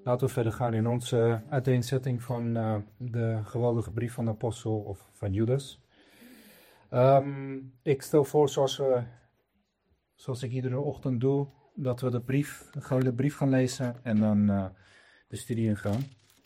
Laten we verder gaan in onze uiteenzetting van de geweldige brief van de apostel of van Judas. Ik stel voor, zoals ik iedere ochtend doe, dat we gewoon de brief gaan lezen en dan de studie ingaan.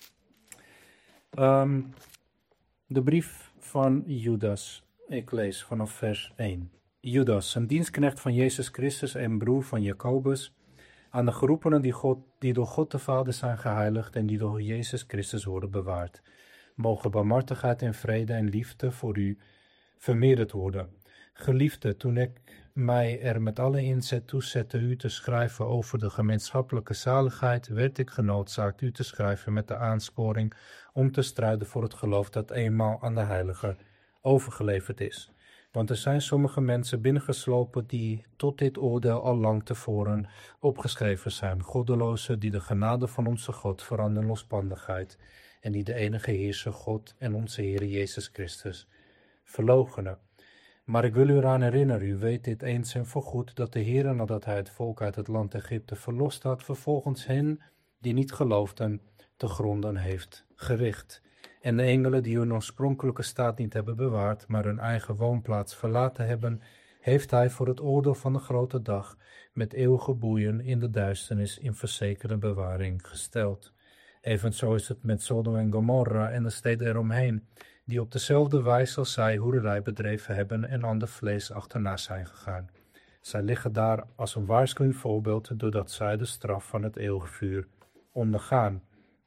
De brief van Judas. Ik lees vanaf vers 1. Judas, een dienstknecht van Jezus Christus en broer van Jacobus, aan de geroepenen die door God de Vader zijn geheiligd en die door Jezus Christus worden bewaard. Mogen barmhartigheid en vrede en liefde voor u vermeerderd worden. Geliefde, toen ik mij er met alle inzet toe zette u te schrijven over de gemeenschappelijke zaligheid, werd ik genoodzaakt u te schrijven met de aansporing om te strijden voor het geloof dat eenmaal aan de heiligen overgeleverd is. Want er zijn sommige mensen binnengeslopen die tot dit oordeel al lang tevoren opgeschreven zijn. Goddelozen die de genade van onze God veranderen in losbandigheid en die de enige Heerser God en onze Heer Jezus Christus verloochenen. Maar ik wil u eraan herinneren, u weet dit eens en voorgoed, dat de Heer, nadat hij het volk uit het land Egypte verlost had, vervolgens hen die niet geloofden te gronden heeft gericht. En de engelen die hun oorspronkelijke staat niet hebben bewaard, maar hun eigen woonplaats verlaten hebben, heeft hij voor het oordeel van de grote dag met eeuwige boeien in de duisternis in verzekerde bewaring gesteld. Evenzo is het met Sodom en Gomorra en de steden eromheen, die op dezelfde wijze als zij hoererij bedreven hebben en ander vlees achterna zijn gegaan. Zij liggen daar als een waarschuwend voorbeeld, doordat zij de straf van het eeuwige vuur ondergaan.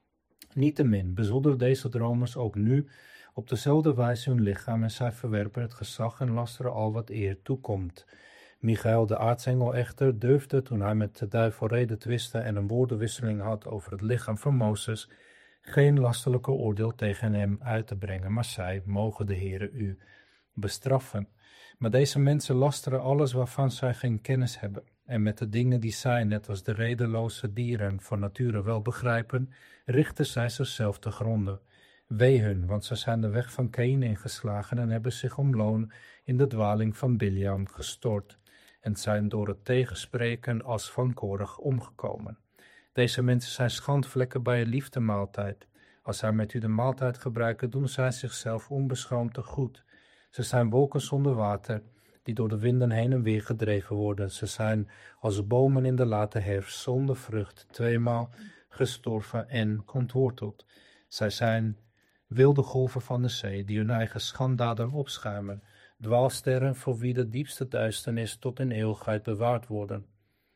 Niettemin bezoedelen deze dromers ook nu op dezelfde wijze hun lichaam en zij verwerpen het gezag en lasteren al wat eer toekomt. Michael de aartsengel echter durfde, toen hij met de duivel reden twiste en een woordenwisseling had over het lichaam van Mozes, geen lastelijke oordeel tegen hem uit te brengen, maar zij, mogen de Heere u bestraffen. Maar deze mensen lasteren alles waarvan zij geen kennis hebben, en met de dingen die zij, net als de redeloze dieren, van nature wel begrijpen, richten zij zichzelf te gronden. Wee hun, want zij zijn de weg van Kaïn ingeslagen en hebben zich om loon in de dwaling van Biljam gestort, en zijn door het tegenspreken als van Korach omgekomen. Deze mensen zijn schandvlekken bij een liefdemaaltijd. Als zij met u de maaltijd gebruiken, doen zij zichzelf onbeschroomd tegoed. Ze zijn wolken zonder water, die door de winden heen en weer gedreven worden. Ze zijn als bomen in de late herfst, zonder vrucht, tweemaal gestorven en ontworteld. Zij zijn wilde golven van de zee, die hun eigen schanddaden opschuimen. Dwaalsterren voor wie de diepste duisternis tot in eeuwigheid bewaard worden.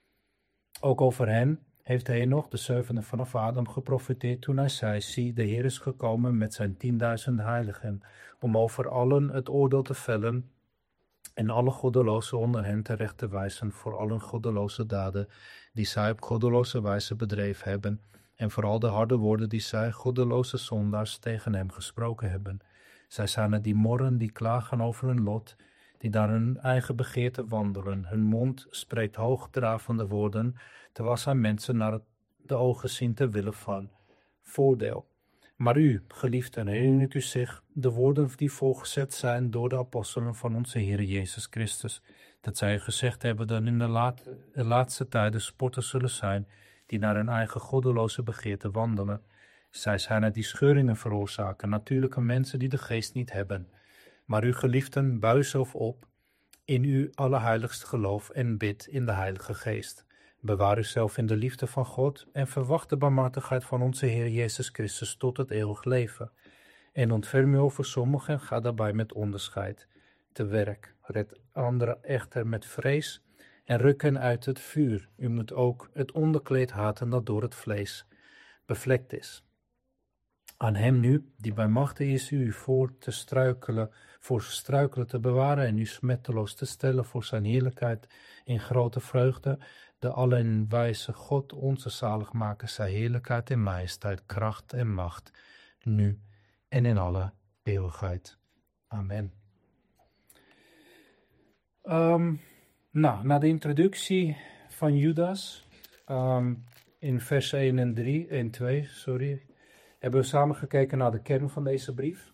Ook over hen heeft Henoch, de zevende vanaf Adam, geprofeteerd toen hij zei: zie, de Heer is gekomen met zijn 10.000 heiligen, om over allen het oordeel te vellen en alle goddelozen onder hen terecht te wijzen voor alle goddeloze daden die zij op goddeloze wijze bedreven hebben, en vooral de harde woorden die zij, goddeloze zondaars, tegen hem gesproken hebben. Zij zijn het die morren, die klagen over hun lot, die naar hun eigen begeerte wandelen. Hun mond spreekt hoogdravende woorden, terwijl zij mensen naar de ogen zien ter wille van voordeel. Maar u, geliefden, herinnert u zich de woorden die voorgezet zijn door de apostelen van onze Heer Jezus Christus, dat zij gezegd hebben dat in de laatste tijden spotters zullen zijn, die naar hun eigen goddeloze begeerte wandelen. Zij zijn het die scheuringen veroorzaken, natuurlijke mensen die de geest niet hebben. Maar u, geliefden, buig zelf op in uw allerheiligste geloof en bid in de Heilige Geest. Bewaar uzelf in de liefde van God en verwacht de barmhartigheid van onze Heer Jezus Christus tot het eeuwig leven. En ontferm u over sommigen en ga daarbij met onderscheid te werk. Red anderen echter met vrees en ruk hen uit het vuur. U moet ook het onderkleed haten dat door het vlees bevlekt is. Aan hem nu, die bij machte is u voor struikelen te bewaren en u smetteloos te stellen voor zijn heerlijkheid in grote vreugde, de allenwijze God, onze zaligmaker, zij heerlijkheid en majesteit, kracht en macht, nu en in alle eeuwigheid. Amen. Na de introductie van Judas, in vers 1 en 2, hebben we samen gekeken naar de kern van deze brief.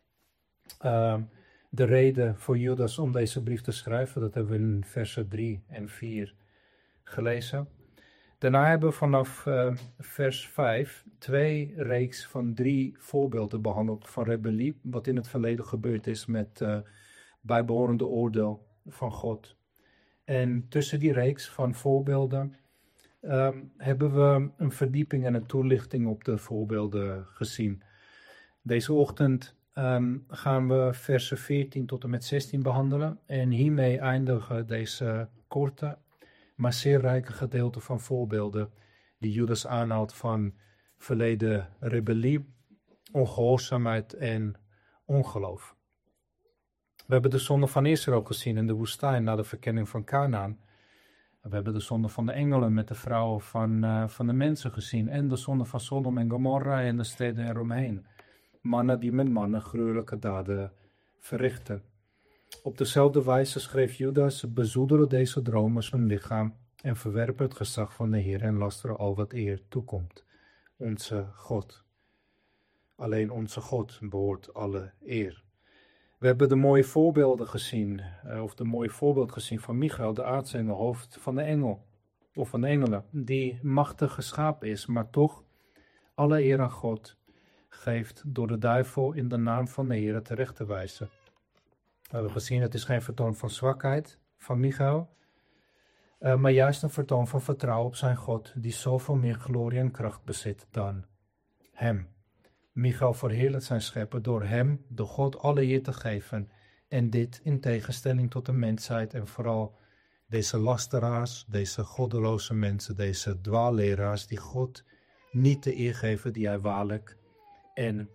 De reden voor Judas om deze brief te schrijven, dat hebben we in versen 3 en 4 gelezen. Daarna hebben we vanaf vers 5 2 reeks van 3 voorbeelden behandeld van rebellie, wat in het verleden gebeurd is met bijbehorende oordeel van God. En tussen die reeks van voorbeelden hebben we een verdieping en een toelichting op de voorbeelden gezien. Deze ochtend gaan we versen 14 tot en met 16 behandelen en hiermee eindigen deze korte, maar zeer rijke gedeelte van voorbeelden die Judas aanhaalt van verleden rebellie, ongehoorzaamheid en ongeloof. We hebben de zonde van Israël gezien in de woestijn na de verkenning van Kanaan. We hebben de zonde van de engelen met de vrouwen van de mensen gezien en de zonde van Sodom en Gomorra en de steden eromheen. Mannen die met mannen gruwelijke daden verrichten. Op dezelfde wijze schreef Judas: bezoedelen deze dromers hun lichaam en verwerpen het gezag van de Heer en lasteren al wat eer toekomt. Onze God. Alleen onze God behoort alle eer. We hebben de mooie voorbeelden gezien, of de mooie voorbeeld gezien van Michael, de aartsengel, hoofd van de engel, of van de engelen, die machtig geschapen is, maar toch alle eer aan God geeft door de duivel in de naam van de Heer terecht te wijzen. We hebben gezien, het is geen vertoon van zwakheid van Michael, maar juist een vertoon van vertrouwen op zijn God, die zoveel meer glorie en kracht bezit dan hem. Michael verheerlijkt zijn schepper door hem, de God, alle eer te geven. En dit in tegenstelling tot de mensheid en vooral deze lasteraars, deze goddeloze mensen, deze dwaalleraars die God niet de eer geven die hij waarlijk en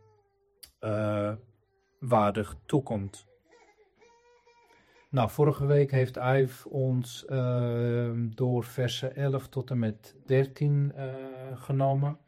waardig toekomt. Nou, vorige week heeft Yves ons door versen 11 tot en met 13 genomen.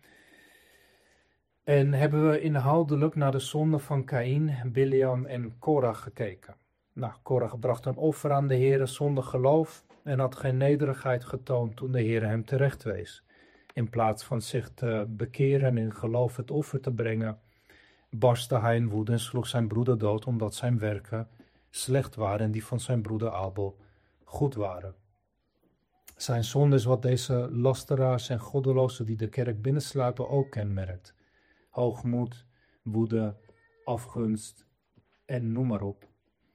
En hebben we inhoudelijk naar de zonde van Kaïn, Bileam en Korach gekeken. Nou, Korach bracht een offer aan de Heere zonder geloof en had geen nederigheid getoond toen de Heere hem terecht wees. In plaats van zich te bekeren en in geloof het offer te brengen, barstte hij in woede en sloeg zijn broeder dood omdat zijn werken slecht waren en die van zijn broeder Abel goed waren. Zijn zonde is wat deze lasteraars en goddelozen die de kerk binnensluipen ook kenmerkt. Hoogmoed, woede, afgunst en noem maar op.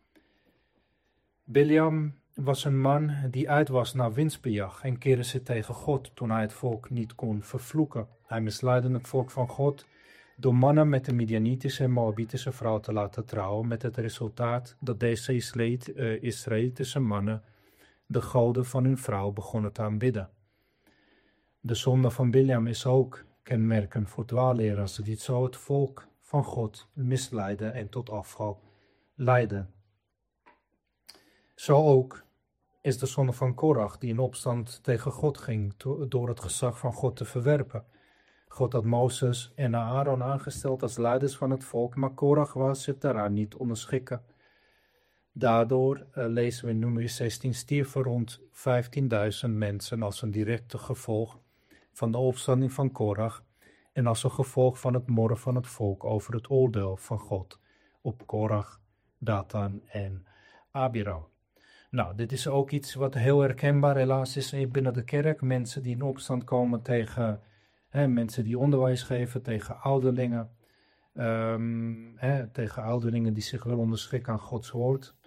Bileam was een man die uit was naar winstbejag en keerde zich tegen God toen hij het volk niet kon vervloeken. Hij misleidde het volk van God door mannen met de Midianitische en Moabitische vrouw te laten trouwen, met het resultaat dat deze Israëlitische mannen de goden van hun vrouw begonnen te aanbidden. De zonde van Bileam is ook kenmerkend voor dwaalleraars die zo het volk van God misleiden en tot afval leiden. Zo ook is de zonde van Korach die in opstand tegen God ging door het gezag van God te verwerpen. God had Mozes en Aaron aangesteld als leiders van het volk, maar Korach was zich daaraan niet onderschikken. Daardoor, lezen we in Numeri 16, stierven rond 15.000 mensen als een directe gevolg van de opstanding van Korach en als een gevolg van het morren van het volk over het oordeel van God op Korach, Datan en Abiram. Nou, dit is ook iets wat heel herkenbaar helaas is binnen de kerk. Mensen die in opstand komen tegen mensen die onderwijs geven, tegen ouderlingen. Tegen ouderlingen die zich willen onderschikken aan Gods woord.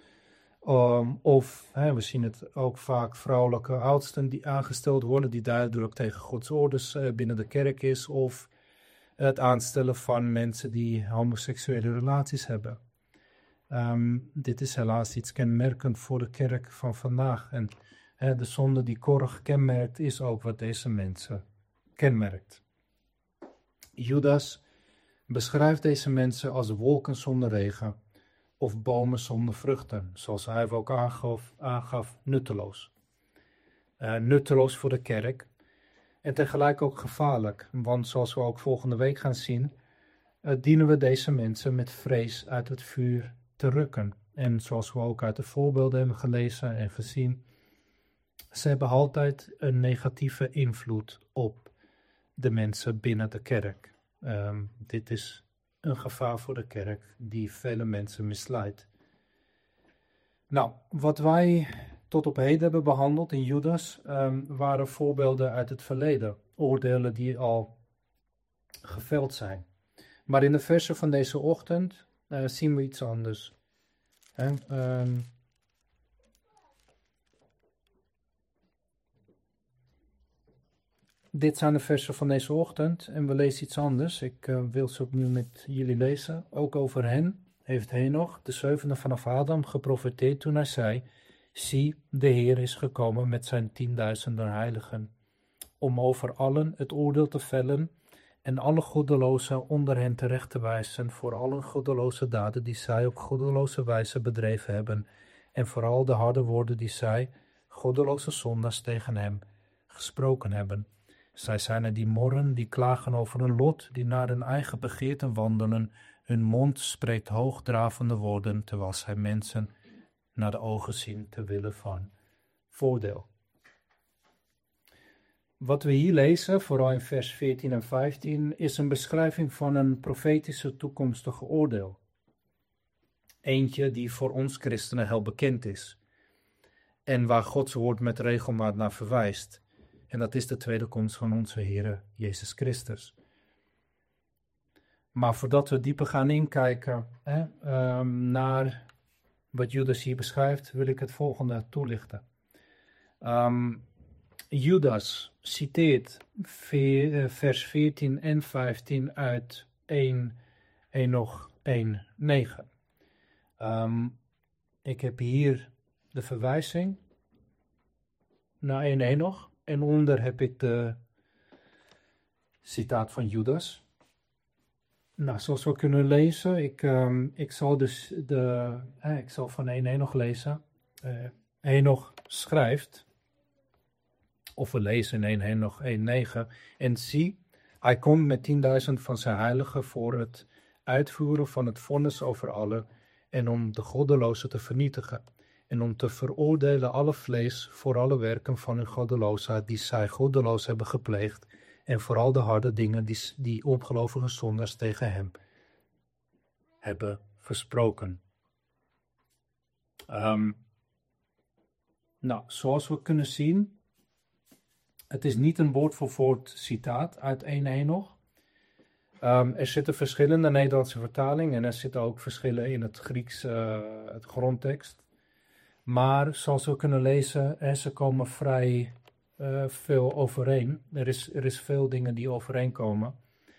We zien het ook vaak vrouwelijke oudsten die aangesteld worden, die duidelijk tegen Gods orders binnen de kerk is. Of het aanstellen van mensen die homoseksuele relaties hebben. Dit is helaas iets kenmerkend voor de kerk van vandaag. En de zonde die Korach kenmerkt is ook wat deze mensen kenmerkt. Judas beschrijft deze mensen als wolken zonder regen of bomen zonder vruchten, zoals hij ook aangaf nutteloos. Nutteloos voor de kerk en tegelijk ook gevaarlijk, want zoals we ook volgende week gaan zien, dienen we deze mensen met vrees uit het vuur te rukken. En zoals we ook uit de voorbeelden hebben gelezen en gezien, ze hebben altijd een negatieve invloed op de mensen binnen de kerk. Dit is een gevaar voor de kerk die vele mensen misleidt. Nou, wat wij tot op heden hebben behandeld in Judas waren voorbeelden uit het verleden. Oordelen die al geveld zijn. Maar in de versen van deze ochtend zien we iets anders. Dit zijn de versen van deze ochtend en we lezen iets anders. Ik wil ze opnieuw met jullie lezen. Ook over hen heeft Henoch, de zevende vanaf Adam, geprofeteerd toen hij zei: zie, de Heer is gekomen met zijn 10.000 heiligen, om over allen het oordeel te vellen en alle goddelozen onder hen terecht te wijzen voor alle goddeloze daden die zij op goddeloze wijze bedreven hebben, en vooral de harde woorden die zij, goddeloze zondaars, tegen hem gesproken hebben. Zij zijn er die morren, die klagen over een lot, die naar hun eigen begeerten wandelen. Hun mond spreekt hoogdravende woorden, terwijl zij mensen naar de ogen zien te willen van voordeel. Wat we hier lezen, vooral in vers 14 en 15, is een beschrijving van een profetische toekomstige oordeel. Eentje die voor ons christenen heel bekend is. En waar Gods woord met regelmaat naar verwijst. En dat is de tweede komst van onze Heer Jezus Christus. Maar voordat we dieper gaan inkijken naar wat Judas hier beschrijft, wil ik het volgende toelichten. Judas citeert vers 14 en 15 uit 1 Henoch 1:9. Ik heb hier de verwijzing naar 1 Henoch. En onder heb ik de citaat van Judas. Nou, zoals we kunnen lezen, ik zal dus ik zal van 1 Henoch lezen. Henoch schrijft, of we lezen in 1 Henoch 1:9. En zie, hij komt met 10.000 van zijn heiligen voor het uitvoeren van het vonnis over allen en om de goddelozen te vernietigen. En om te veroordelen alle vlees voor alle werken van hun goddeloosheid die zij goddeloos hebben gepleegd. En vooral de harde dingen die ongelovige zondaars tegen hem hebben versproken. Nou, zoals we kunnen zien, het is niet een woord voor woord citaat uit 1 Henoch. Er zitten verschillende Nederlandse vertalingen en er zitten ook verschillen in het Grieks, het grondtekst. Maar zoals we kunnen lezen, ze komen vrij veel overeen. Er is veel dingen die overeenkomen.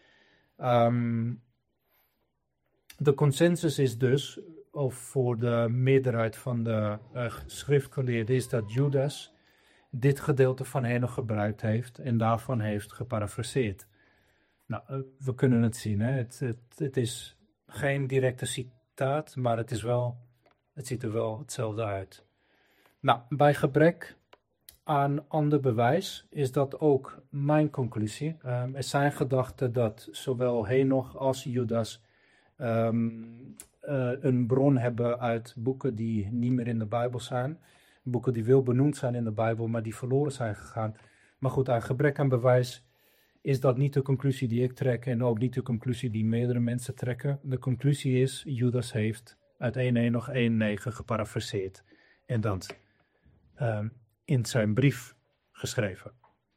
De consensus is dus, of voor de meerderheid van de schriftgeleerden, is dat Judas dit gedeelte van Henoch gebruikt heeft en daarvan heeft geparafraseerd. Nou, we kunnen het zien. Hè? Het is geen directe citaat, maar het ziet er wel hetzelfde uit. Nou, bij gebrek aan ander bewijs is dat ook mijn conclusie. Er zijn gedachten dat zowel Henoch als Judas een bron hebben uit boeken die niet meer in de Bijbel zijn. Boeken die wel benoemd zijn in de Bijbel, maar die verloren zijn gegaan. Maar goed, uit gebrek aan bewijs is dat niet de conclusie die ik trek en ook niet de conclusie die meerdere mensen trekken. De conclusie is, Judas heeft uit 1 Henoch 1:9 geparafraseerd en dat in zijn brief geschreven.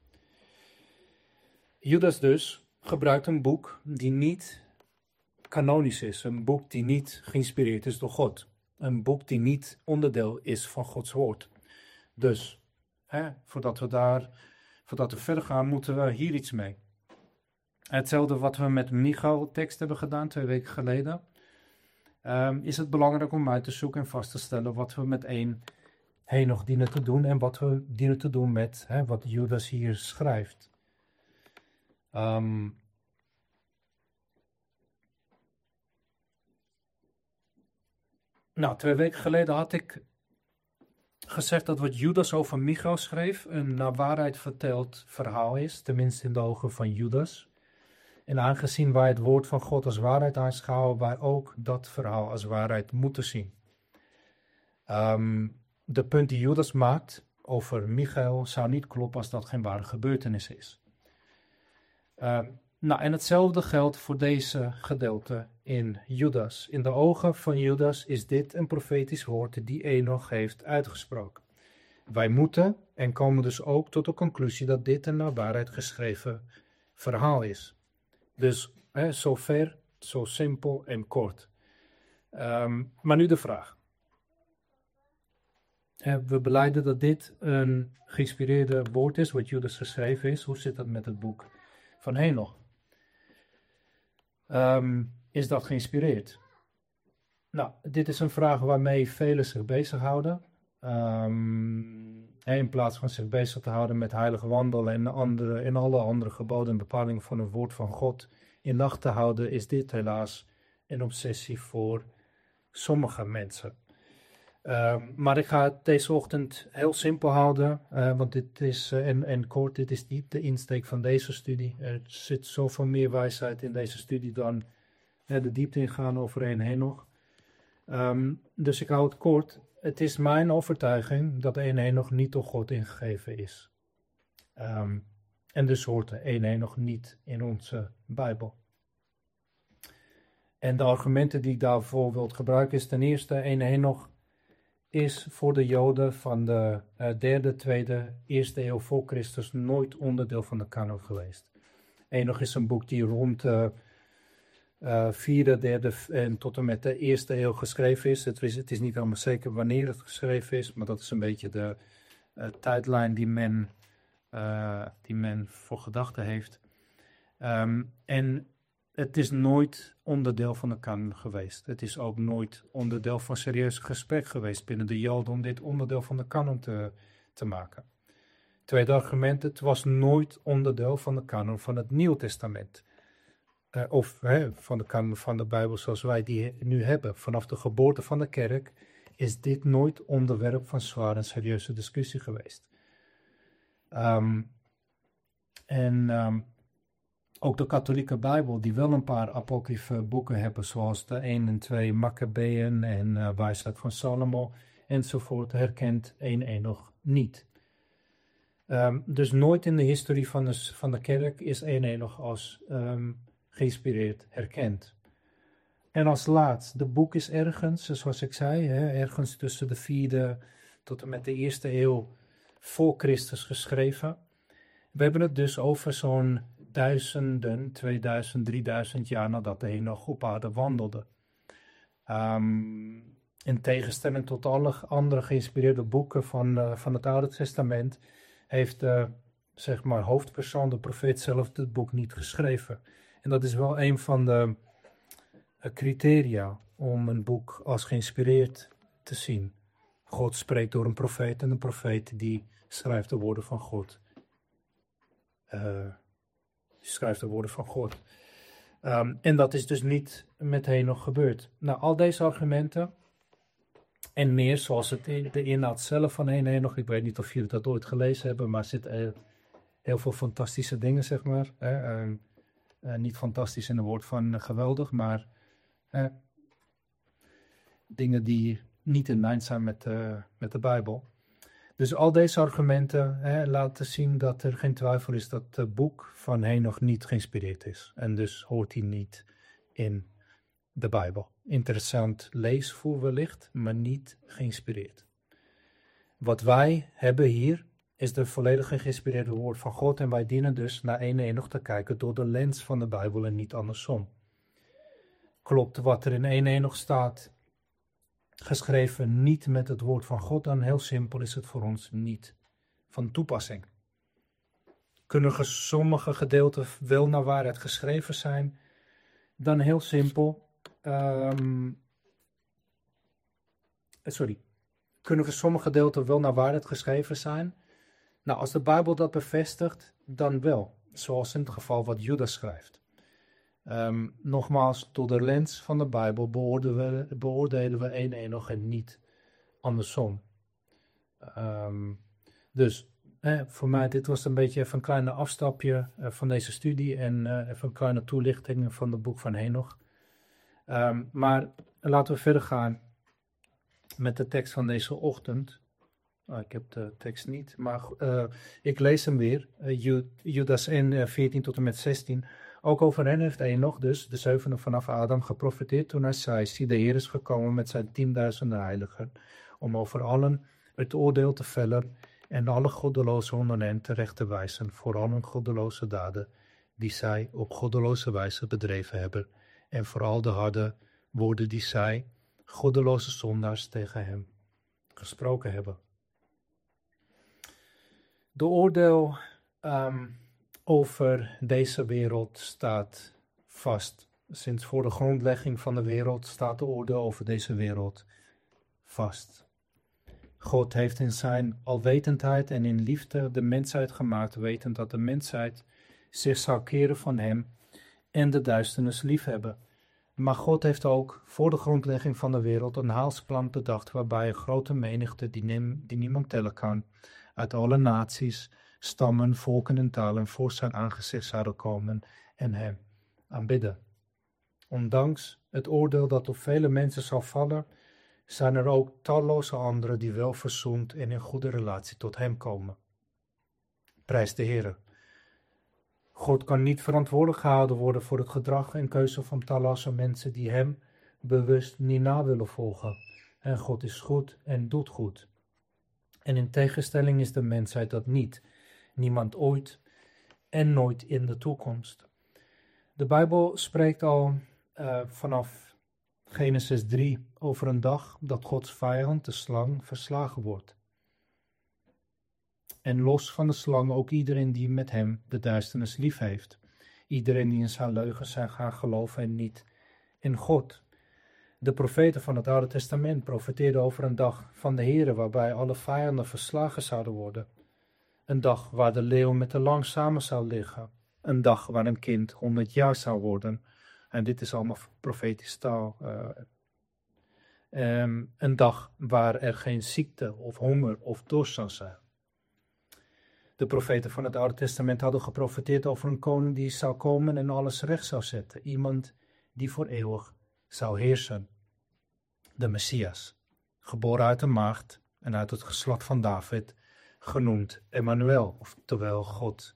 Judas dus gebruikt een boek die niet kanonisch is, een boek die niet geïnspireerd is door God, een boek die niet onderdeel is van Gods woord. Dus, voordat we verder gaan, moeten we hier iets mee. Hetzelfde wat we met Michal tekst hebben gedaan 2 weken geleden, is het belangrijk om uit te zoeken en vast te stellen wat we met 1 Henoch dienen te doen en wat we dienen te doen met wat Judas hier schrijft. Nou, 2 weken geleden had ik gezegd dat wat Judas over Michal schreef een naar waarheid verteld verhaal is, tenminste in de ogen van Judas. En aangezien wij het woord van God als waarheid aanschouwen, wij ook dat verhaal als waarheid moeten zien. De punt die Judas maakt over Michael zou niet kloppen als dat geen ware gebeurtenis is. Nou, en hetzelfde geldt voor deze gedeelte in Judas. In de ogen van Judas is dit een profetisch woord die Henoch heeft uitgesproken. Wij moeten en komen dus ook tot de conclusie dat dit een naar waarheid geschreven verhaal is. Dus zover, zo simpel en kort. Maar nu de vraag. We belijden dat dit een geïnspireerde woord is, wat Judas geschreven is. Hoe zit dat met het boek van Henoch? Is dat geïnspireerd? Nou, dit is een vraag waarmee velen zich bezighouden. In plaats van zich bezig te houden met heilige wandelen en alle andere geboden en bepalingen van het woord van God in acht te houden, is dit helaas een obsessie voor sommige mensen. Maar ik ga het deze ochtend heel simpel houden, want dit is, en kort, dit is niet de insteek van deze studie. Er zit zoveel meer wijsheid in deze studie dan de diepte ingaan over 1 Henoch. Dus ik hou het kort. Het is mijn overtuiging dat 1 Henoch niet door God ingegeven is. En dus hoort 1 Henoch niet in onze Bijbel. En de argumenten die ik daarvoor wil gebruiken is ten eerste 1 Henoch is voor de Joden van de 3e, 2e, 1e eeuw voor Christus nooit onderdeel van de kanon geweest. Henoch is een boek die rond de 4e, 3e en tot en met de 1e eeuw geschreven is. Het is niet helemaal zeker wanneer het geschreven is, maar dat is een beetje de tijdlijn die men voor gedachten heeft. En het is nooit onderdeel van de kanon geweest. Het is ook nooit onderdeel van serieus gesprek geweest binnen de Joden om dit onderdeel van de kanon te maken. Tweede argument, het was nooit onderdeel van de kanon van het Nieuw Testament. Van de kanon van de Bijbel zoals wij die nu hebben. Vanaf de geboorte van de kerk is dit nooit onderwerp van zware en serieuze discussie geweest. Ook de katholieke Bijbel, die wel een paar apocryfe boeken hebben, zoals de 1 en 2 Maccabeeën en Wijsheid van Salomo enzovoort, herkent 1 Henoch niet. Dus nooit in de historie van de kerk is 1 Henoch als geïnspireerd herkend. En als laatst, de boek is ergens, zoals ik zei, ergens tussen de 4e tot en met de 1e eeuw voor Christus geschreven. We hebben het dus over zo'n 1000, 2000, 3000 jaar nadat Henoch op aarde wandelde. In tegenstelling tot alle andere geïnspireerde boeken van het Oude Testament heeft de hoofdpersoon, de profeet zelf, het boek niet geschreven. En dat is wel een van de criteria om een boek als geïnspireerd te zien. God spreekt door een profeet en een profeet die schrijft de woorden van God. En dat is dus niet met Henoch gebeurd. Nou, al deze argumenten en meer, zoals de inhoud zelf van 1 Henoch, ik weet niet of jullie dat ooit gelezen hebben, maar er zitten heel veel fantastische dingen, zeg maar. Niet fantastisch in het woord van geweldig, maar dingen die niet in lijn zijn met de Bijbel. Dus al deze argumenten laten zien dat er geen twijfel is dat het boek van Henoch niet geïnspireerd is. En dus hoort hij niet in de Bijbel. Interessant leesvoer wellicht, maar niet geïnspireerd. Wat wij hebben hier is de volledige geïnspireerde woord van God. En wij dienen dus naar 1 Henoch te kijken door de lens van de Bijbel en niet andersom. Klopt wat er in 1 Henoch staat geschreven niet met het woord van God, dan heel simpel is het voor ons niet van toepassing. Kunnen sommige gedeelten wel naar waarheid geschreven zijn? Dan heel simpel. Kunnen sommige gedeelten wel naar waarheid geschreven zijn? Nou, als de Bijbel dat bevestigt, dan wel. Zoals in het geval wat Judas schrijft. Nogmaals, door de lens van de Bijbel beoordelen we 1 Henoch en niet andersom. Dus voor mij, dit was een beetje even een kleine afstapje van deze studie en even een kleine toelichting van het boek van Henoch. Maar laten we verder gaan met de tekst van deze ochtend. Ik heb de tekst niet, maar ik lees hem weer. Judas 1, 14 tot en met 16. Ook over hen heeft Henoch dus, de zevende vanaf Adam, geprofeteerd toen hij zei: zie, de Heer is gekomen met zijn 10.000 heiligen, om over allen het oordeel te vellen en alle goddelozen onder hen terecht te wijzen voor al hun goddeloze daden die zij op goddeloze wijze bedreven hebben en vooral de harde woorden die zij, goddeloze zondaars, tegen hem gesproken hebben. De oordeel over deze wereld staat vast. Sinds voor de grondlegging van de wereld staat de oordeel over deze wereld vast. God heeft in zijn alwetendheid en in liefde de mensheid gemaakt, wetend dat de mensheid zich zou keren van hem en de duisternis liefhebben. Maar God heeft ook voor de grondlegging van de wereld een haalsplan bedacht, waarbij een grote menigte die niemand tellen kan, uit alle naties, stammen, volken en talen voor zijn aangezicht zouden komen en hem aanbidden. Ondanks het oordeel dat op vele mensen zal vallen, zijn er ook talloze anderen die wel verzoend en in goede relatie tot hem komen. Prijs de Heere. God kan niet verantwoordelijk gehouden worden voor het gedrag en keuze van talloze mensen die hem bewust niet na willen volgen. En God is goed en doet goed. En in tegenstelling is de mensheid dat niet. Niemand ooit en nooit in de toekomst. De Bijbel spreekt al vanaf Genesis 3 over een dag dat Gods vijand, de slang, verslagen wordt. En los van de slang ook iedereen die met hem de duisternis lief heeft. Iedereen die in zijn leugens zijn gaan geloven en niet in God. De profeten van het Oude Testament profeteerden over een dag van de Heere waarbij alle vijanden verslagen zouden worden. Een dag waar de leeuw met de lang samen zou liggen. Een dag waar een kind 100 jaar zou worden. En dit is allemaal profetisch taal. Een dag waar er geen ziekte of honger of dorst zou zijn. De profeten van het Oude Testament hadden geprofeteerd over een koning die zou komen en alles recht zou zetten. Iemand die voor eeuwig zou heersen. De Messias, geboren uit een maagd en uit het geslacht van David, genoemd Emmanuel, oftewel God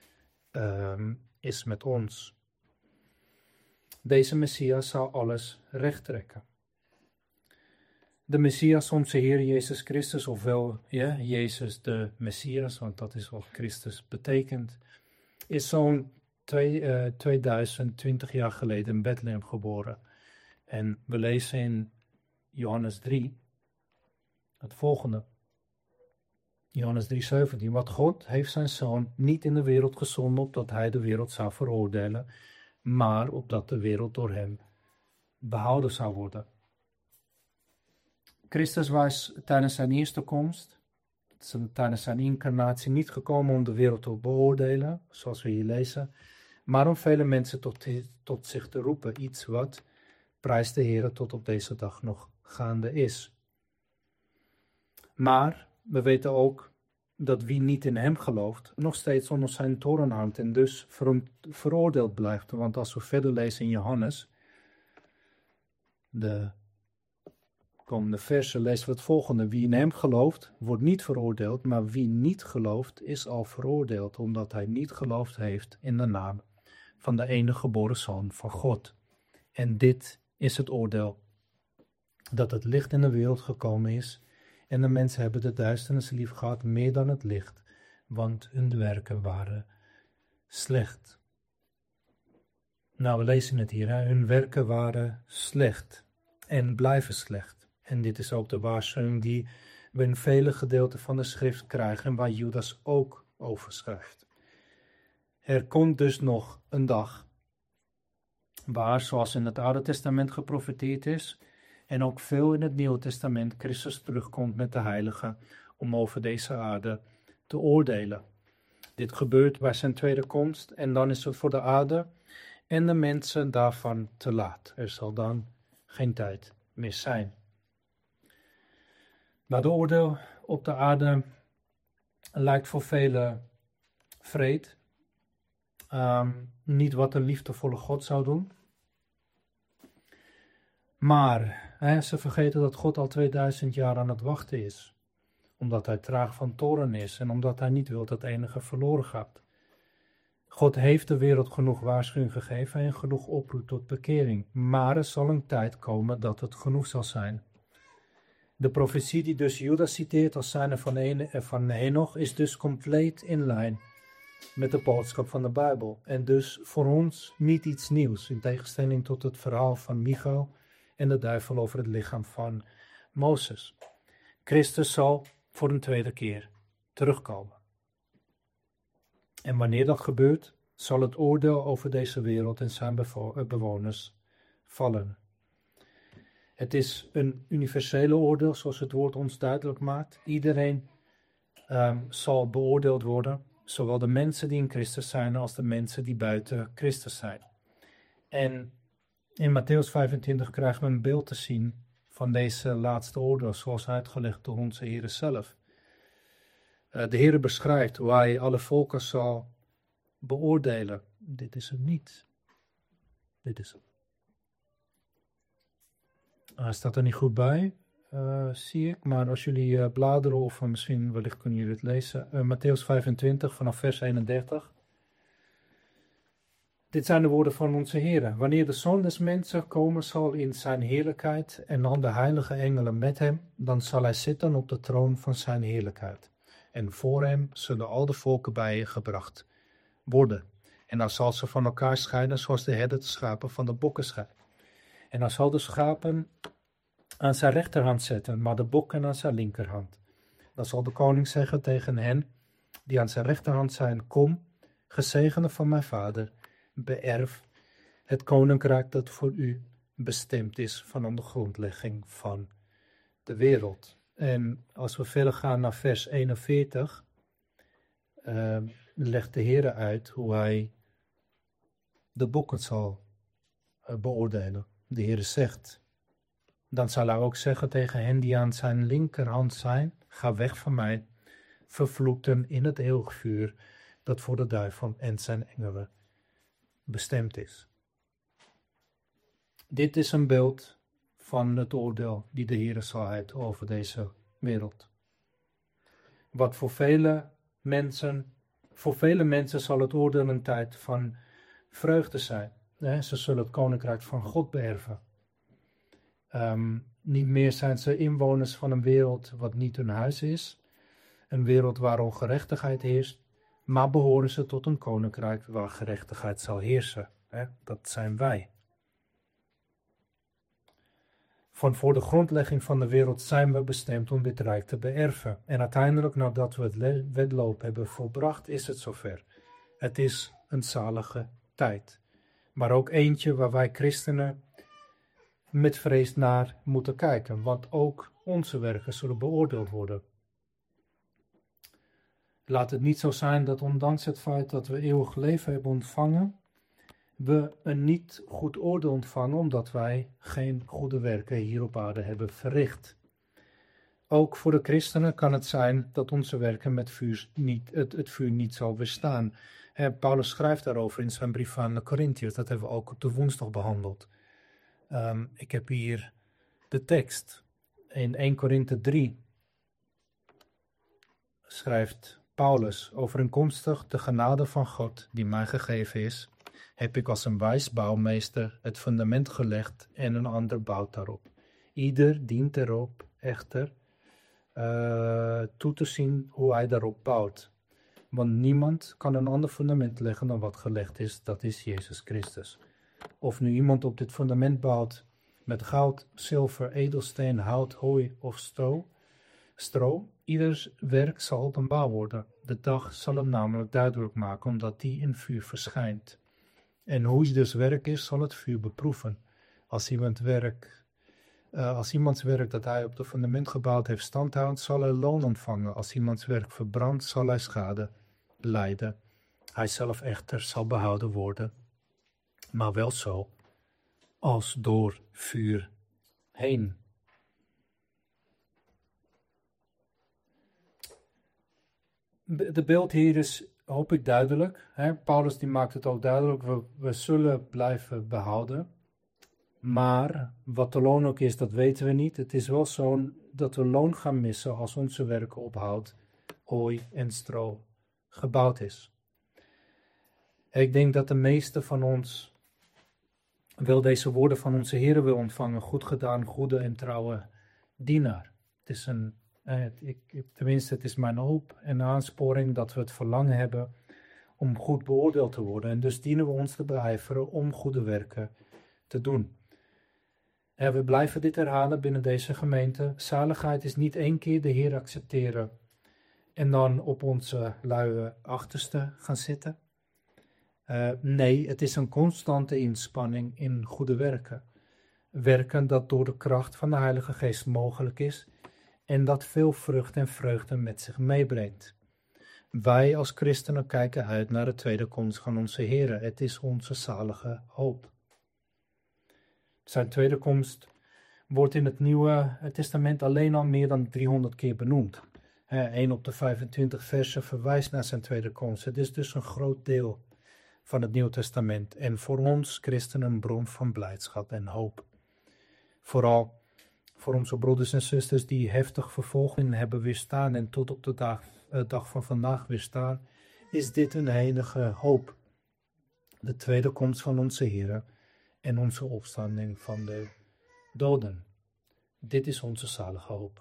is met ons. Deze Messias zou alles recht trekken. De Messias, onze Heer Jezus Christus, ofwel Jezus de Messias, want dat is wat Christus betekent, is zo'n 2020 jaar geleden in Bethlehem geboren. En we lezen in Johannes 3 het volgende. Johannes 3:17. Want God heeft zijn Zoon niet in de wereld gezonden opdat hij de wereld zou veroordelen, maar opdat de wereld door hem behouden zou worden. Christus was tijdens zijn eerste komst, tijdens zijn incarnatie, niet gekomen om de wereld te beoordelen, zoals we hier lezen, maar om vele mensen tot zich te roepen. Iets wat, prijs de Heer, tot op deze dag nog gaande is. Maar we weten ook dat wie niet in hem gelooft, nog steeds onder zijn toren hangt en dus veroordeeld blijft. Want als we verder lezen in Johannes, de komende versen, lezen we het volgende. Wie in hem gelooft, wordt niet veroordeeld, maar wie niet gelooft, is al veroordeeld, omdat hij niet geloofd heeft in de naam van de enige geboren Zoon van God. En dit is het oordeel, dat het licht in de wereld gekomen is, en de mensen hebben de duisternis lief gehad meer dan het licht, want hun werken waren slecht. Nou, we lezen het hier, hun werken waren slecht en blijven slecht. En dit is ook de waarschuwing die we in vele gedeelten van de schrift krijgen en waar Judas ook over schrijft. Er komt dus nog een dag waar, zoals in het Oude Testament geprofeteerd is, en ook veel in het Nieuwe Testament, Christus terugkomt met de heiligen om over deze aarde te oordelen. Dit gebeurt bij zijn tweede komst en dan is het voor de aarde en de mensen daarvan te laat. Er zal dan geen tijd meer zijn. Maar de oordeel op de aarde lijkt voor velen wreed. Niet wat een liefdevolle God zou doen. Maar ze vergeten dat God al 2000 jaar aan het wachten is. Omdat hij traag van toorn is en omdat hij niet wil dat enige verloren gaat. God heeft de wereld genoeg waarschuwing gegeven en genoeg oproep tot bekering. Maar er zal een tijd komen dat het genoeg zal zijn. De profetie die dus Judas citeert als zijnde van Henoch is dus compleet in lijn met de boodschap van de Bijbel. En dus voor ons niet iets nieuws, in tegenstelling tot het verhaal van Michael en de duivel over het lichaam van Mozes. Christus zal voor een tweede keer terugkomen. En wanneer dat gebeurt, zal het oordeel over deze wereld en zijn bewoners vallen. Het is een universele oordeel, zoals het woord ons duidelijk maakt. Iedereen zal beoordeeld worden, zowel de mensen die in Christus zijn als de mensen die buiten Christus zijn. En in Mattheüs 25 krijgen we een beeld te zien van deze laatste oordeel, zoals uitgelegd door onze Heer zelf. De Heer beschrijft hoe hij alle volken zal beoordelen. Dit is hem niet. Dit is hem. Hij staat er niet goed bij, zie ik. Maar als jullie bladeren of misschien wellicht kunnen jullie het lezen. Mattheüs 25 vanaf vers 31. Dit zijn de woorden van onze Heer. Wanneer de Zoon des Mensen komen zal in zijn heerlijkheid en dan de heilige engelen met hem, dan zal hij zitten op de troon van zijn heerlijkheid. En voor hem zullen al de volken bijgebracht worden. En dan zal ze van elkaar scheiden zoals de herder de schapen van de bokken scheidt. En dan zal de schapen aan zijn rechterhand zetten, maar de bokken aan zijn linkerhand. Dan zal de koning zeggen tegen hen die aan zijn rechterhand zijn: Kom, gezegende van mijn vader, beërf het koninkrijk dat voor u bestemd is van de grondlegging van de wereld. En als we verder gaan naar vers 41, legt de Heer uit hoe hij de bokken zal beoordelen. De Heer zegt: Dan zal hij ook zeggen tegen hen die aan zijn linkerhand zijn: Ga weg van mij, vervloekten in het eeuwig vuur, dat voor de duivel en zijn engelen bestemd is. Dit is een beeld van het oordeel die de Heer zal uit over deze wereld. Wat voor vele mensen zal het oordeel een tijd van vreugde zijn. Ze zullen het koninkrijk van God beërven. Niet meer zijn ze inwoners van een wereld wat niet hun huis is, een wereld waar ongerechtigheid heerst, maar behoren ze tot een koninkrijk waar gerechtigheid zal heersen. Dat zijn wij. Van voor de grondlegging van de wereld zijn we bestemd om dit rijk te beërven. En uiteindelijk, nadat we het wedloop hebben volbracht, is het zover. Het is een zalige tijd. Maar ook eentje waar wij christenen met vrees naar moeten kijken. Want ook onze werken zullen beoordeeld worden. Laat het niet zo zijn dat ondanks het feit dat we eeuwig leven hebben ontvangen, we een niet goed oordeel ontvangen omdat wij geen goede werken hier op aarde hebben verricht. Ook voor de christenen kan het zijn dat onze werken met het vuur niet zal weerstaan. Paulus schrijft daarover in zijn brief aan de Corinthiërs, dat hebben we ook op de woensdag behandeld. Ik heb hier de tekst. In 1 Korinthe 3 schrijft Paulus: overeenkomstig de genade van God die mij gegeven is, heb ik als een wijs bouwmeester het fundament gelegd en een ander bouwt daarop. Ieder dient erop echter toe te zien hoe hij daarop bouwt. Want niemand kan een ander fundament leggen dan wat gelegd is, dat is Jezus Christus. Of nu iemand op dit fundament bouwt met goud, zilver, edelsteen, hout, hooi of stro, ieders werk zal openbaar worden. De dag zal hem namelijk duidelijk maken, omdat die in vuur verschijnt. En hoe dus werk is, zal het vuur beproeven. Als iemands werk dat hij op het fundament gebouwd heeft standhoudt, zal hij loon ontvangen. Als iemands werk verbrandt, zal hij schade lijden. Hij zelf echter zal behouden worden, maar wel zo als door vuur heen. De beeld hier is, hoop ik, duidelijk. Paulus die maakt het ook duidelijk, we zullen blijven behouden. Maar wat de loon ook is, dat weten we niet. Het is wel zo dat we loon gaan missen als onze werken op hout, hooi en stro gebouwd is. Ik denk dat de meeste van ons wel deze woorden van onze Heer wil ontvangen. Goed gedaan, goede en trouwe dienaar. Het is tenminste, het is mijn hoop en aansporing dat we het verlangen hebben om goed beoordeeld te worden. En dus dienen we ons te beijveren om goede werken te doen. En we blijven dit herhalen binnen deze gemeente. Zaligheid is niet één keer de Heer accepteren en dan op onze luie achterste gaan zitten. Nee, het is een constante inspanning in goede werken. Werken dat door de kracht van de Heilige Geest mogelijk is en dat veel vrucht en vreugde met zich meebrengt. Wij als christenen kijken uit naar de tweede komst van onze Heer. Het is onze zalige hoop. Zijn tweede komst wordt in het Nieuwe Testament alleen al meer dan 300 keer benoemd. 1 op de 25 versen verwijst naar zijn tweede komst. Het is dus een groot deel van het Nieuwe Testament en voor ons christenen een bron van blijdschap en hoop. Vooral voor onze broeders en zusters die heftig vervolging hebben weerstaan en tot op de dag van vandaag weerstaan, is dit een enige hoop. De tweede komst van onze Heer en onze opstanding van de doden. Dit is onze zalige hoop.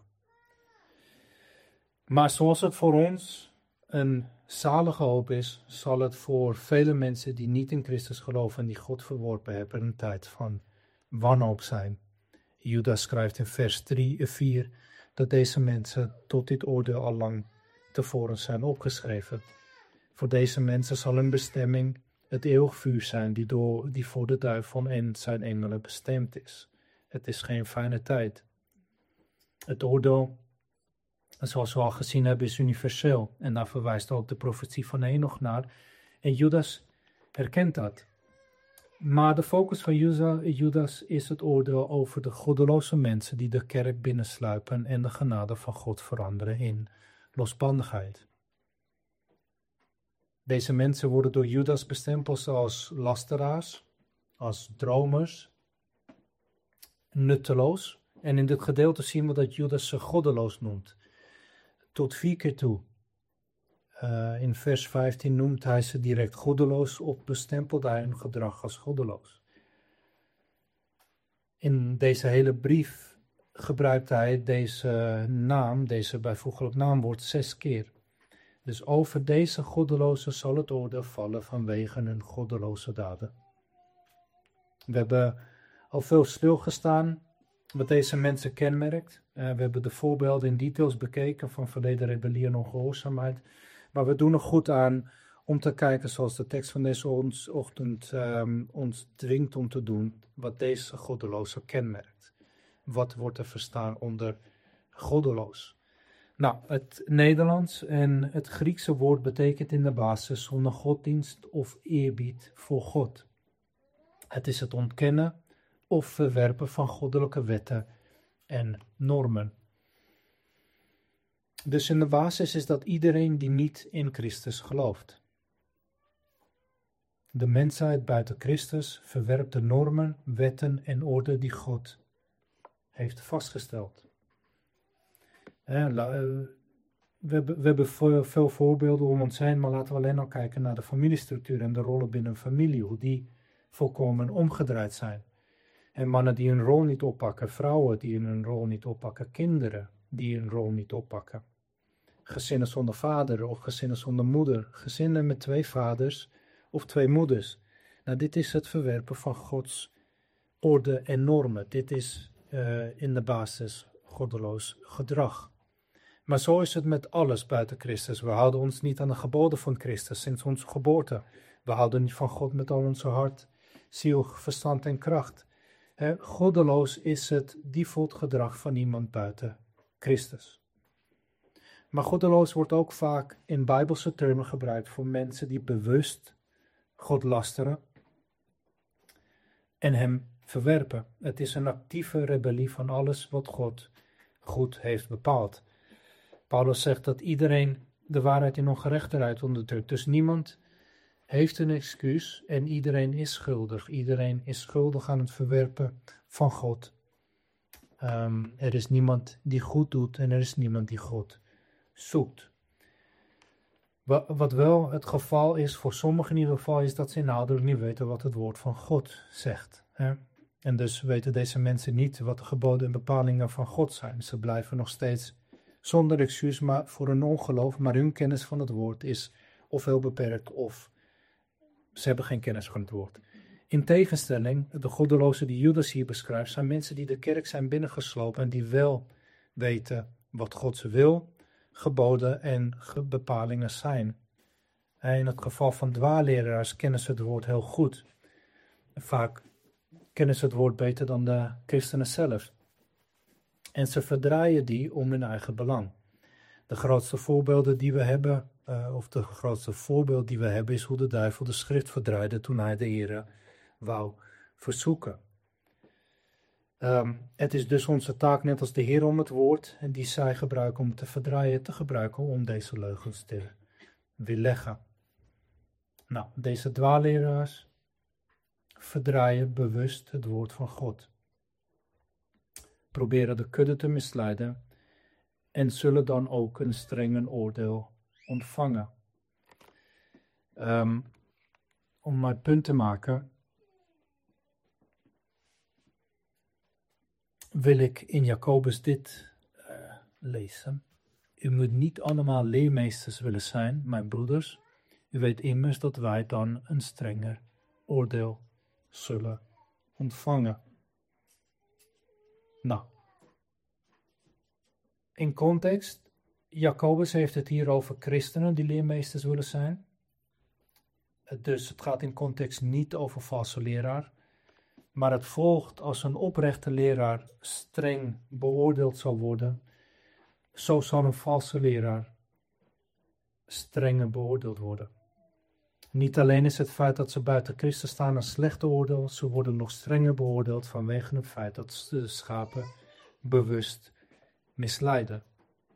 Maar zoals het voor ons een zalige hoop is, zal het voor vele mensen die niet in Christus geloven en die God verworpen hebben, een tijd van wanhoop zijn. Judas schrijft in vers 3-4 dat deze mensen tot dit oordeel al lang tevoren zijn opgeschreven. Voor deze mensen zal hun bestemming het eeuwig vuur zijn die voor de duivel en zijn engelen bestemd is. Het is geen fijne tijd. Het oordeel, zoals we al gezien hebben, is universeel. En daar verwijst ook de profetie van Henoch naar. En Judas herkent dat. Maar de focus van Judas is het oordeel over de goddeloze mensen die de kerk binnensluipen en de genade van God veranderen in losbandigheid. Deze mensen worden door Judas bestempeld als lasteraars, als dromers, nutteloos. En in dit gedeelte zien we dat Judas ze goddeloos noemt. Tot 4 keer toe. In vers 15 noemt hij ze direct goddeloos of bestempelt hij hun gedrag als goddeloos. In deze hele brief gebruikt hij deze naam, deze bijvoeglijk naamwoord 6 keer. Dus over deze goddelozen zal het oordeel vallen vanwege hun goddeloze daden. We hebben al veel stilgestaan wat deze mensen kenmerkt. We hebben de voorbeelden in details bekeken van verleden rebellie en ongehoorzaamheid. Maar we doen er goed aan om te kijken zoals de tekst van deze ochtend ons dwingt om te doen, wat deze goddeloze kenmerkt. Wat wordt er verstaan onder goddeloos? Nou, het Nederlands en het Griekse woord betekent in de basis zonder godsdienst of eerbied voor God. Het is het ontkennen of verwerpen van goddelijke wetten en normen. Dus in de basis is dat iedereen die niet in Christus gelooft. De mensheid buiten Christus verwerpt de normen, wetten en orde die God heeft vastgesteld. We hebben veel voorbeelden om ons heen, maar laten we alleen al kijken naar de familiestructuur en de rollen binnen een familie, hoe die volkomen omgedraaid zijn. En mannen die hun rol niet oppakken, vrouwen die hun rol niet oppakken, kinderen die hun rol niet oppakken. Gezinnen zonder vader of gezinnen zonder moeder, gezinnen met 2 vaders of 2 moeders. Nou, dit is het verwerpen van Gods orde en normen. Dit is in de basis goddeloos gedrag. Maar zo is het met alles buiten Christus. We houden ons niet aan de geboden van Christus sinds onze geboorte. We houden niet van God met al onze hart, ziel, verstand en kracht. Goddeloos is het default gedrag van iemand buiten Christus. Maar goddeloos wordt ook vaak in bijbelse termen gebruikt voor mensen die bewust God lasteren en hem verwerpen. Het is een actieve rebellie van alles wat God goed heeft bepaald. Paulus zegt dat iedereen de waarheid in ongerechtigheid onderdrukt. Dus niemand heeft een excuus en iedereen is schuldig. Iedereen is schuldig aan het verwerpen van God. Er is niemand die goed doet en er is niemand die God zoekt. Wat wel het geval is, voor sommigen in ieder geval, is dat ze inhoudelijk niet weten wat het woord van God zegt. En dus weten deze mensen niet wat de geboden en bepalingen van God zijn. Ze blijven nog steeds zonder excuus maar voor hun ongeloof, maar hun kennis van het woord is of heel beperkt of ze hebben geen kennis van het woord. In tegenstelling, de goddelozen die Judas hier beschrijft, zijn mensen die de kerk zijn binnengeslopen en die wel weten wat God ze wil, geboden en bepalingen zijn. In het geval van dwaaleraars kennen ze het woord heel goed. Vaak kennen ze het woord beter dan de christenen zelf. En ze verdraaien die om hun eigen belang. De grootste voorbeelden die we hebben, de grootste voorbeeld die we hebben, is hoe de duivel de schrift verdraaide toen hij de Here wou verzoeken. Het is dus onze taak, net als de Heer, om het woord en die zij gebruiken om te verdraaien, te gebruiken om deze leugens te weerleggen. Nou, deze dwaaleraars verdraaien bewust het woord van God. Proberen de kudde te misleiden en zullen dan ook een streng oordeel ontvangen. Om mijn punt te maken, wil ik in Jacobus dit lezen. U moet niet allemaal leermeesters willen zijn, mijn broeders. U weet immers dat wij dan een strenger oordeel zullen ontvangen. Nou, in context, Jacobus heeft het hier over christenen die leermeesters willen zijn. Dus het gaat in context niet over valse leraar. Maar het volgt als een oprechte leraar streng beoordeeld zal worden, zo zal een valse leraar strenger beoordeeld worden. Niet alleen is het feit dat ze buiten Christus staan een slecht oordeel, ze worden nog strenger beoordeeld vanwege het feit dat ze de schapen bewust misleiden.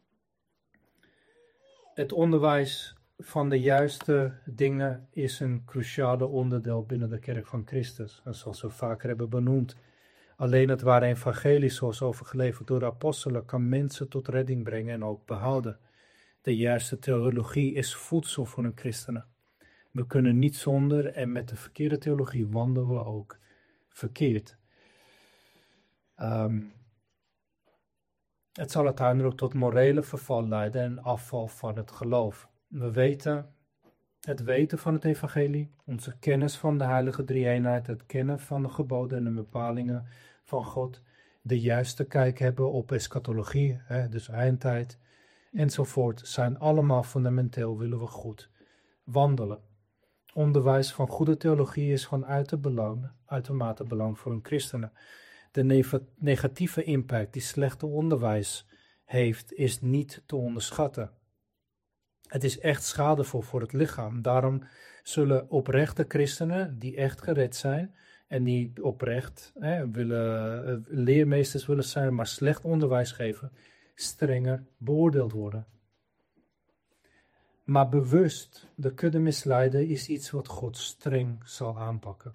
Het onderwijs van de juiste dingen is een cruciale onderdeel binnen de kerk van Christus. En zoals we vaker hebben benoemd, alleen het ware evangelie zoals overgeleverd door de apostelen kan mensen tot redding brengen en ook behouden. De juiste theologie is voedsel voor een christenen. We kunnen niet zonder en met de verkeerde theologie wandelen we ook verkeerd. Het zal uiteindelijk tot morele verval leiden en afval van het geloof. Het weten van het evangelie, onze kennis van de heilige drie-eenheid, het kennen van de geboden en de bepalingen van God, de juiste kijk hebben op eschatologie, dus eindtijd, enzovoort, zijn allemaal fundamenteel, willen we goed wandelen. Onderwijs van goede theologie is van uitermate belang voor een christenen. De negatieve impact die slechte onderwijs heeft, is niet te onderschatten. Het is echt schadevol voor het lichaam. Daarom zullen oprechte christenen die echt gered zijn en die oprecht leermeesters willen zijn, maar slecht onderwijs geven, strenger beoordeeld worden. Maar bewust de kudde misleiden is iets wat God streng zal aanpakken.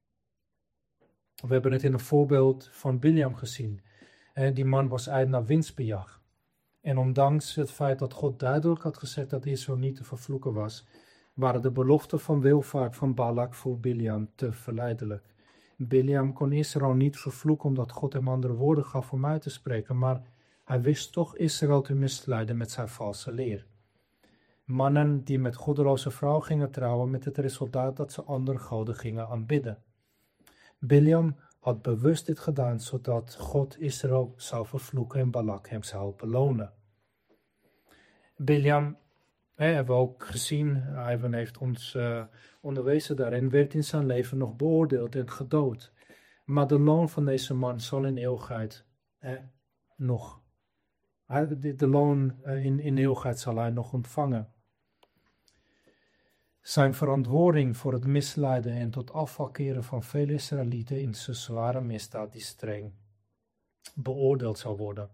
We hebben het in een voorbeeld van Biljam gezien. Die man was uit naar winstbejag. En ondanks het feit dat God duidelijk had gezegd dat Israël niet te vervloeken was, waren de beloften van welvaart van Balak voor Biljam te verleidelijk. Biljam kon Israël niet vervloeken omdat God hem andere woorden gaf om uit te spreken, maar hij wist toch Israël te misleiden met zijn valse leer. Mannen die met goddeloze vrouwen gingen trouwen met het resultaat dat ze andere goden gingen aanbidden. Biljam had bewust dit gedaan, zodat God Israël zou vervloeken en Balak hem zou belonen. Biljam, hebben we ook gezien, Ivan heeft ons onderwezen daarin, werd in zijn leven nog beoordeeld en gedood. Maar de loon van deze man zal in eeuwigheid de loon in eeuwigheid zal hij nog ontvangen. Zijn verantwoording voor het misleiden en tot afval keren van vele Israëlieten in zijn zware misdaad die streng beoordeeld zal worden.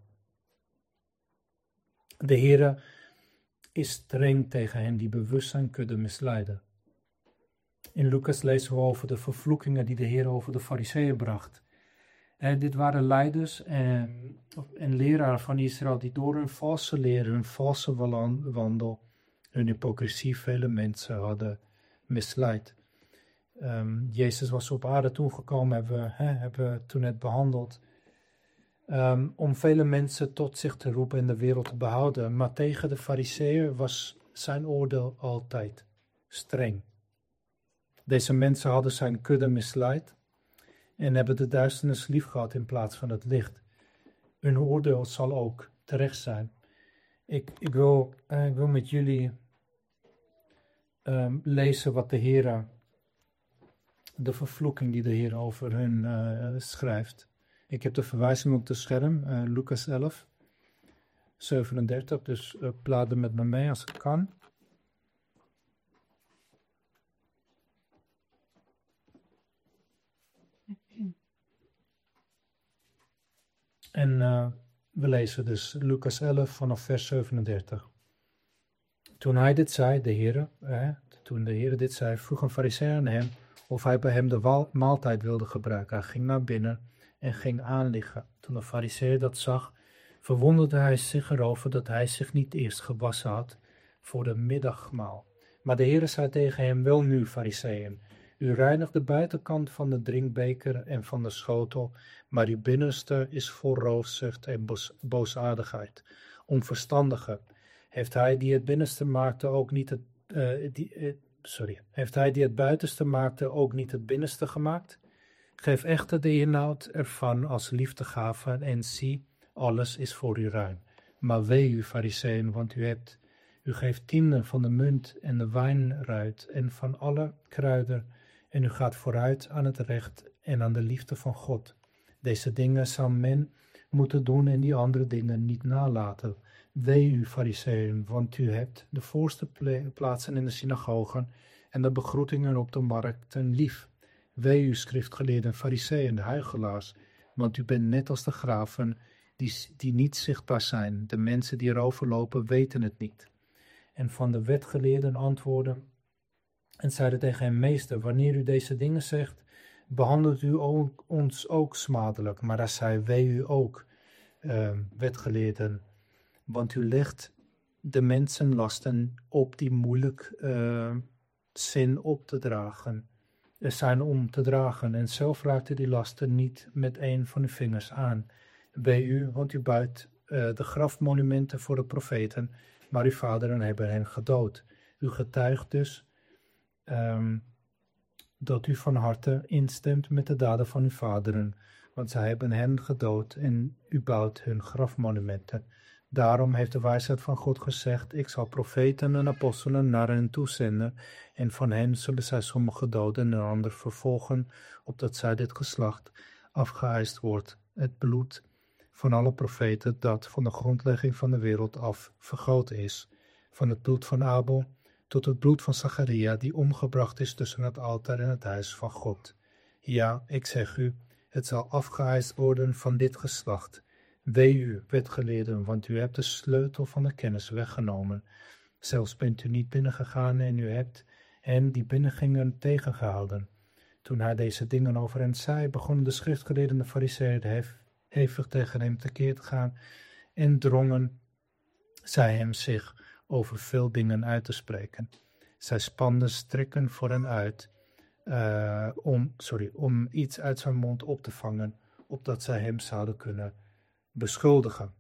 De Heere is streng tegen hen die bewust zijn kudde misleiden. In Lucas lezen we over de vervloekingen die de Heer over de Farizeeën bracht. Dit waren leiders en leraren van Israël die door hun valse leer, hun valse wandel, hun hypocrisie vele mensen hadden misleid. Jezus was op aarde toegekomen, hebben we toen net behandeld, om vele mensen tot zich te roepen en de wereld te behouden. Maar tegen de Farizeeën was zijn oordeel altijd streng. Deze mensen hadden zijn kudde misleid en hebben de duisternis lief gehad in plaats van het licht. Hun oordeel zal ook terecht zijn. Ik wil met jullie lezen wat de Heer, de vervloeking die de Heer over hun schrijft. Ik heb de verwijzing op het scherm, Lucas 11, 37, dus blader met me mee als het kan. En we lezen dus Lucas 11 vanaf vers 37. Toen hij dit zei, toen de Heer dit zei, vroeg een Farizeeër aan hem of hij bij hem de maaltijd wilde gebruiken. Hij ging naar binnen en ging aanliggen. Toen de Farizeeër dat zag, verwonderde hij zich erover dat hij zich niet eerst gewassen had voor de middagmaal. Maar de Heer zei tegen hem, wel nu, Farizeeën, u reinigt de buitenkant van de drinkbeker en van de schotel, maar uw binnenste is vol roofzucht en boosaardigheid. Onverstandige, heeft hij die het binnenste maakte ook niet heeft hij die het buitenste maakte ook niet het binnenste gemaakt? Geef echter de inhoud ervan als liefdegave en zie, alles is voor u ruim. Maar wee u, Farizeeën, want u geeft tienden van de munt en de wijnruit en van alle kruiden en u gaat vooruit aan het recht en aan de liefde van God. Deze dingen zou men moeten doen en die andere dingen niet nalaten. Wee u, Farizeeën, want u hebt de voorste plaatsen in de synagogen en de begroetingen op de markten lief. Wee u, schriftgeleerden, Farizeeën, de huichelaars, want u bent net als de graven die niet zichtbaar zijn. De mensen die erover lopen weten het niet. En van de wetgeleerden antwoorden en zeiden tegen hem, meester, wanneer u deze dingen zegt, behandelt u ons ook smadelijk. Maar hij zei, wee u ook, wetgeleerden, want u legt de mensen lasten op die moeilijk zijn om te dragen. En zelf raakte die lasten niet met een van uw vingers aan. Wee u, want u buit de grafmonumenten voor de profeten, maar uw vaderen hebben hen gedood. U getuigt dus dat u van harte instemt met de daden van uw vaderen, want zij hebben hen gedood en u bouwt hun grafmonumenten. Daarom heeft de wijsheid van God gezegd, ik zal profeten en apostelen naar hen toezenden, en van hen zullen zij sommigen doden en anderen vervolgen, opdat zij dit geslacht afgeëist wordt. Het bloed van alle profeten dat van de grondlegging van de wereld af vergoten is, van het bloed van Abel tot het bloed van Zacharia, die omgebracht is tussen het altaar en het huis van God. Ja, ik zeg u, het zal afgeëist worden van dit geslacht. Wee u, wetgeleerden, want u hebt de sleutel van de kennis weggenomen. Zelfs bent u niet binnengegaan en u hebt hen die binnengingen tegengehouden. Toen hij deze dingen over hen zei, begonnen de schriftgeleerden en de Farizeeën hevig tegen hem tekeer te gaan en drongen zij hem zich over veel dingen uit te spreken. Zij spanden strikken voor hen uit om iets uit zijn mond op te vangen, opdat zij hem zouden kunnen beschuldigen.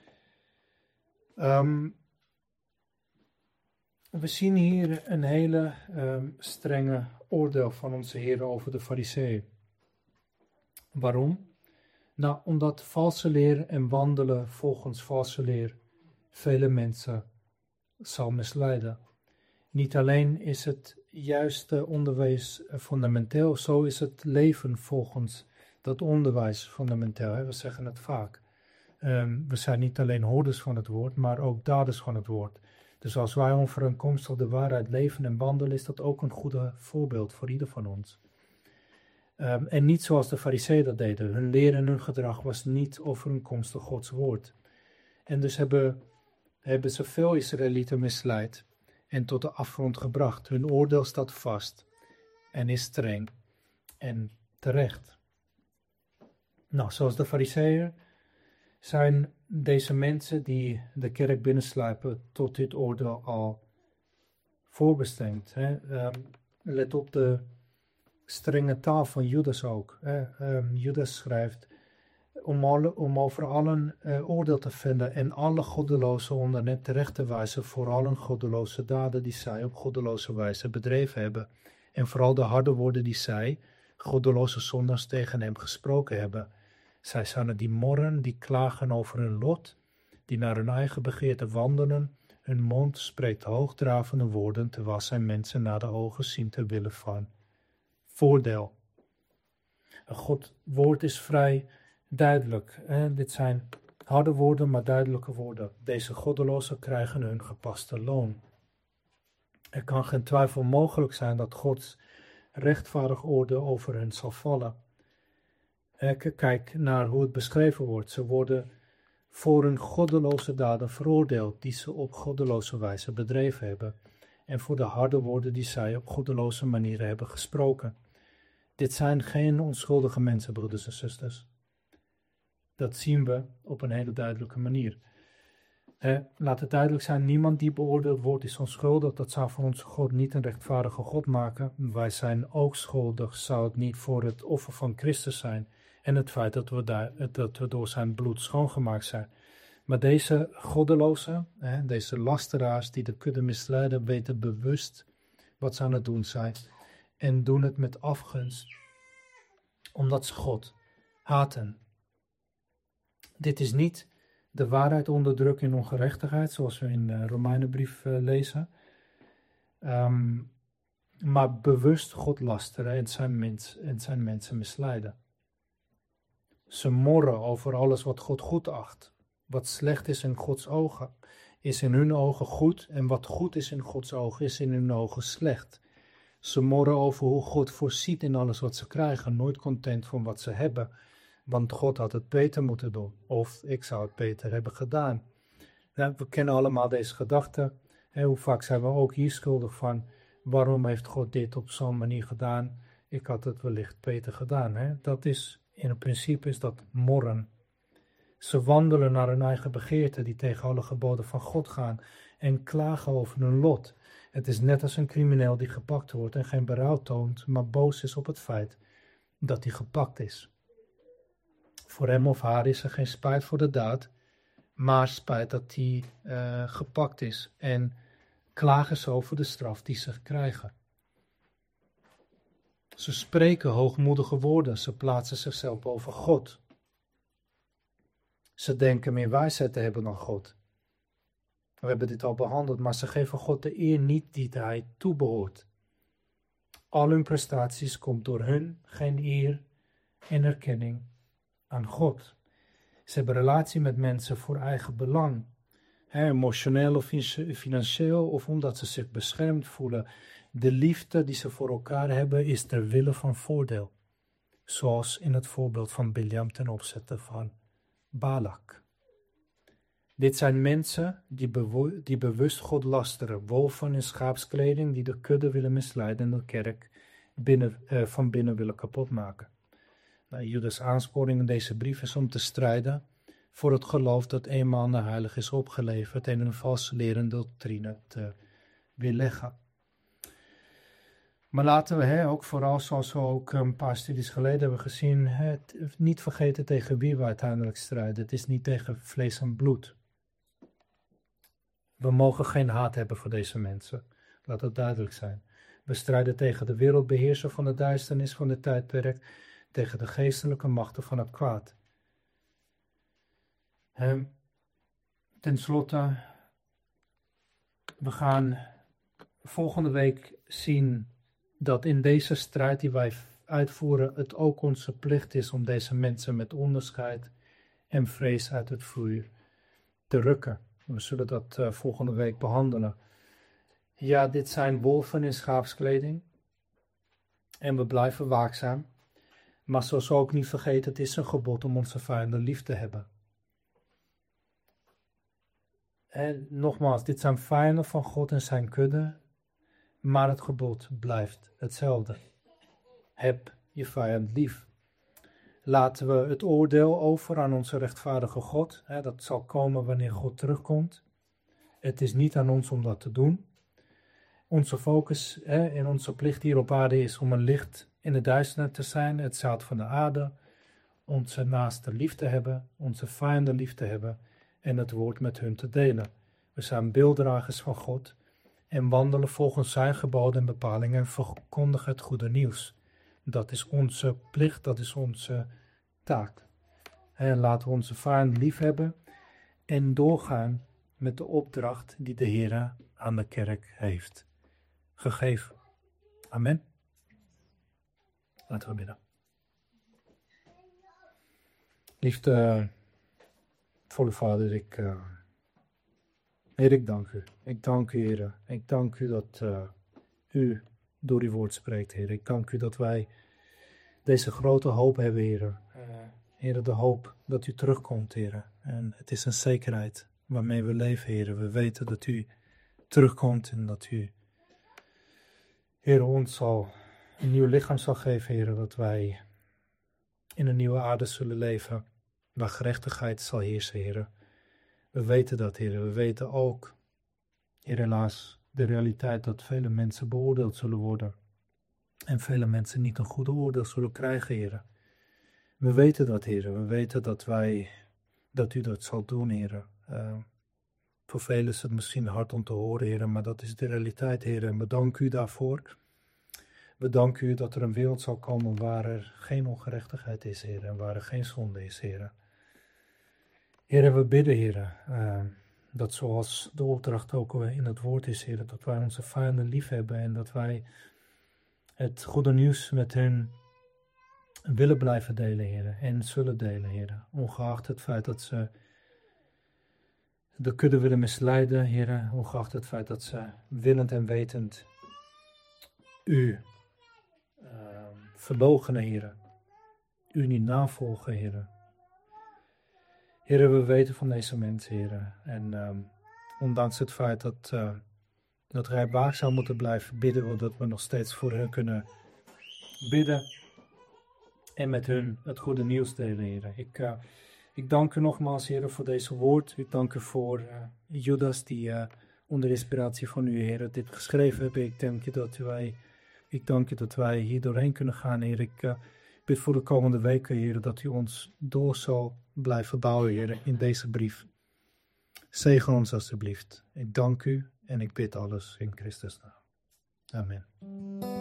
We zien hier een hele strenge oordeel van onze Heer over de Farizeeën. Waarom? Nou, omdat valse leer en wandelen volgens valse leer vele mensen zal misleiden. Niet alleen is het juiste onderwijs fundamenteel, zo is het leven volgens dat onderwijs fundamenteel. We zeggen het vaak. We zijn niet alleen hoorders van het woord, maar ook daders van het woord. Dus als wij overeenkomstig de waarheid leven en wandelen, is dat ook een goede voorbeeld voor ieder van ons. En niet zoals de Farizeeën dat deden. Hun leer en hun gedrag was niet overeenkomstig Gods woord. En dus hebben ze veel Israëlieten misleid en tot de afgrond gebracht. Hun oordeel staat vast en is streng en terecht. Nou, zoals de Farizeeën zijn deze mensen die de kerk binnensluipen tot dit oordeel al voorbestemd. Let op strenge taal van Judas ook. Judas schrijft om over allen oordeel te vinden en alle goddelozen onder net terecht te wijzen voor allen goddeloze daden die zij op goddeloze wijze bedreven hebben. En vooral de harde woorden die zij, goddeloze zondaars, tegen hem gesproken hebben. Zij zijn het die morren, die klagen over hun lot, die naar hun eigen begeerte wandelen. Hun mond spreekt hoogdravende woorden, terwijl zij mensen naar de ogen zien ter wille van voordeel. Een God woord is vrij duidelijk. Dit zijn harde woorden, maar duidelijke woorden. Deze goddelozen krijgen hun gepaste loon. Er kan geen twijfel mogelijk zijn dat Gods rechtvaardig oordeel over hen zal vallen. Kijk naar hoe het beschreven wordt. Ze worden voor hun goddeloze daden veroordeeld, die ze op goddeloze wijze bedreven hebben, en voor de harde woorden die zij op goddeloze manieren hebben gesproken. Dit zijn geen onschuldige mensen, broeders en zusters. Dat zien we op een hele duidelijke manier. Laat het duidelijk zijn, niemand die beoordeeld wordt is onschuldig. Dat zou voor onze God niet een rechtvaardige God maken. Wij zijn ook schuldig, zou het niet voor het offer van Christus zijn en het feit dat we door zijn bloed schoongemaakt zijn. Maar deze goddelozen, deze lasteraars die de kudde misleiden, weten bewust wat ze aan het doen zijn en doen het met afgunst, omdat ze God haten. Dit is niet de waarheid onderdrukken in ongerechtigheid, zoals we in de Romeinenbrief lezen, maar bewust God lasteren en zijn mensen misleiden. Ze morren over alles wat God goed acht. Wat slecht is in Gods ogen, is in hun ogen goed, en wat goed is in Gods ogen, is in hun ogen slecht. Ze morren over hoe God voorziet in alles wat ze krijgen, nooit content van wat ze hebben, want God had het beter moeten doen, of ik zou het beter hebben gedaan. Ja, we kennen allemaal deze gedachte. Hoe vaak zijn we ook hier schuldig van, waarom heeft God dit op zo'n manier gedaan? Ik had het wellicht beter gedaan. Dat is, in principe is dat morren. Ze wandelen naar hun eigen begeerte die tegen alle geboden van God gaan en klagen over hun lot. Het is net als een crimineel die gepakt wordt en geen berouw toont, maar boos is op het feit dat hij gepakt is. Voor hem of haar is er geen spijt voor de daad, maar spijt dat hij gepakt is, en klagen ze over de straf die ze krijgen. Ze spreken hoogmoedige woorden, ze plaatsen zichzelf boven God. Ze denken meer wijsheid te hebben dan God. We hebben dit al behandeld, maar ze geven God de eer niet die hij toebehoort. Al hun prestaties komt door hun geen eer en erkenning aan God. Ze hebben relatie met mensen voor eigen belang, emotioneel of financieel, of omdat ze zich beschermd voelen. De liefde die ze voor elkaar hebben is ter wille van voordeel, zoals in het voorbeeld van Biljam ten opzichte van Balak. Dit zijn mensen die bewust God lasteren, wolven in schaapskleding die de kudde willen misleiden en de kerk van binnen willen kapotmaken. Judas' aansporing in deze brief is om te strijden voor het geloof dat eenmaal naar heilig is opgeleverd en een valse lerende doctrine te weerleggen. Maar laten we ook vooral, zoals we ook een paar studies geleden hebben gezien, niet vergeten tegen wie we uiteindelijk strijden. Het is niet tegen vlees en bloed. We mogen geen haat hebben voor deze mensen. Laat dat duidelijk zijn. We strijden tegen de wereldbeheerser van de duisternis van dit tijdperk, tegen de geestelijke machten van het kwaad. Ten slotte, we gaan volgende week zien dat in deze strijd die wij uitvoeren, het ook onze plicht is om deze mensen met onderscheid en vrees uit het vuur te rukken. We zullen dat volgende week behandelen. Ja, dit zijn wolven in schaapskleding en we blijven waakzaam. Maar zoals we ook niet vergeten, het is een gebod om onze vijanden lief te hebben. En nogmaals, dit zijn vijanden van God en zijn kudde, maar het gebod blijft hetzelfde. Heb je vijand lief. Laten we het oordeel over aan onze rechtvaardige God. Dat zal komen wanneer God terugkomt. Het is niet aan ons om dat te doen. onze focus en onze plicht hier op aarde is om een licht in de duisternis te zijn, het zout van de aarde, onze naasten lief te hebben, onze vijanden lief te hebben en het woord met hun te delen. We zijn beelddragers van God en wandelen volgens zijn geboden en bepalingen en verkondigen het goede nieuws. Dat is onze plicht, dat is onze taak. En laten we onze vijanden lief hebben en doorgaan met de opdracht die de Heer aan de kerk heeft gegeven. Amen. Laten we bidden. Liefde, volle Vader, Heer, ik dank u. Ik dank u, Heer. Ik dank u dat u door uw woord spreekt, Heer. Ik dank u dat wij deze grote hoop hebben, Heer. Heer, de hoop dat u terugkomt, Heer. En het is een zekerheid waarmee we leven, Heer. We weten dat u terugkomt en dat u, Heer, ons al een nieuw lichaam zal geven, Heer. Dat wij in een nieuwe aarde zullen leven, waar gerechtigheid zal heersen, Heer. We weten dat, Heer. We weten ook, Heer, helaas, de realiteit dat vele mensen beoordeeld zullen worden. En vele mensen niet een goede oordeel zullen krijgen, Heer. We weten dat, Heer. We weten dat u dat zal doen, Heer. Voor velen is het misschien hard om te horen, Heer, maar dat is de realiteit, Heer. En we danken u daarvoor. We danken u dat er een wereld zal komen waar er geen ongerechtigheid is, Heer. En waar er geen zonde is, Heer. Heer, we bidden, Heer, dat zoals de opdracht ook in het woord is, Heer, dat wij onze vijanden lief hebben en dat wij het goede nieuws met hen willen blijven delen, Heer, en zullen delen, Heer. Ongeacht het feit dat ze de kudde willen misleiden, Heer, ongeacht het feit dat ze willend en wetend u verloochenen, Heer, u niet navolgen, Heer. Heer, we weten van deze mensen, Heer, en ondanks het feit dat wij waakzaam moeten blijven bidden, dat we nog steeds voor hen kunnen bidden en met hun het goede nieuws delen, Heer. Ik dank u nogmaals, Heer, voor deze woord. Ik dank u voor Judas die onder inspiratie van u, Heer, dit geschreven hebben. Ik dank u dat wij hier doorheen kunnen gaan, Heer. Ik bid voor de komende weken, Heer, dat u ons door zal blijven bouwen, Heer, in deze brief. Zegen ons alstublieft. Ik dank u en ik bid alles in Christus naam. Amen.